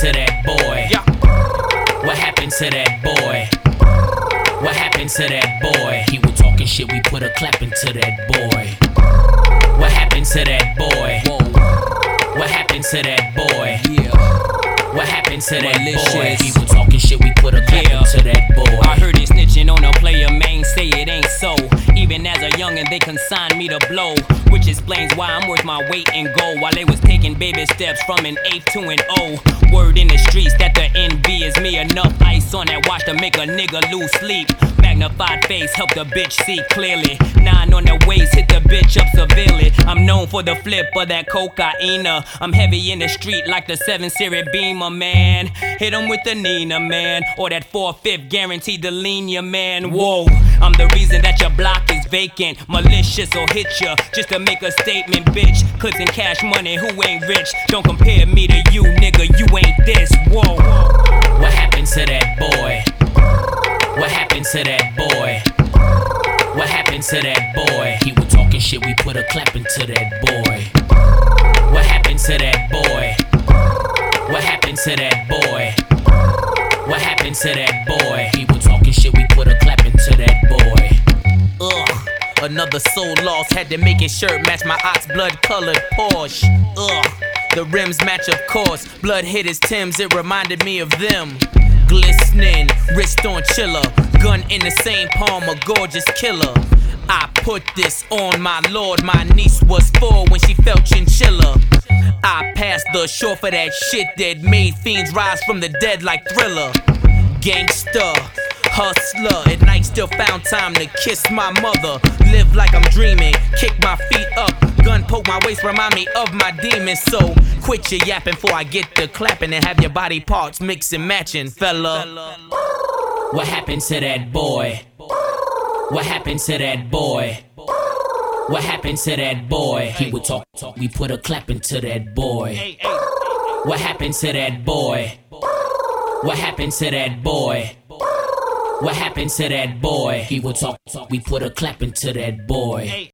to that boy? What happened to that boy? What happened to that boy? He was talking shit, we put a clap into that boy. What happened to that boy? What happened to that boy? What happened to that boy? He was talking shit, we put a clap into that boy. I heard it snitching on a player, man, say it ain't so. Even as a youngin', they consigned me to blow, which explains why I'm worth my weight in gold. While they was taking baby steps from an eighth to an O. Word in the streets that the envy is me. Enough ice on that watch to make a nigga lose sleep. Magnified face help the bitch see clearly. 9 on the waist, hit the bitch up severely. I'm known for the flip of that cocaine. I'm heavy in the street like the 7 Series Beamer, man. Hit 'em with the Nina, man. Or that 4/5 guaranteed to lean ya, man. Whoa, I'm the reason that your block is vacant. Malicious or hit ya just to make a statement, bitch. Clips and cash money, who ain't rich? Don't compare me to you, nigga, you ain't this. Whoa. What happened to that boy? What happened to that boy? What happened to that boy? He was talking shit, we put a clap into that boy. What happened to that boy? What happened to that boy? What happened to that boy? He was talking shit, we put a clap into that boy. Ugh, another soul lost, had to make his shirt match my ox blood colored Porsche. Ugh, the rims match of course, blood hit his Timbs, it reminded me of them. Glistening, wrist on chiller, gun in the same palm, a gorgeous killer. I put this on my lord, my niece was 4 when she felt chinchilla. I passed the shore for that shit that made fiends rise from the dead like Thriller. Gangster, hustler, at night still found time to kiss my mother. Live like I'm dreaming, kick my feet up, gun poke my waist, remind me of my demons. So quit your yapping before I get the clapping and have your body parts mix and matching, fella. What happened to that boy? What happened to that boy? What happened to that boy? He would talk, we put a clap into that boy. What happened to that boy? What happened to that boy? What happened to that boy? He would talk, we put a clap into that boy.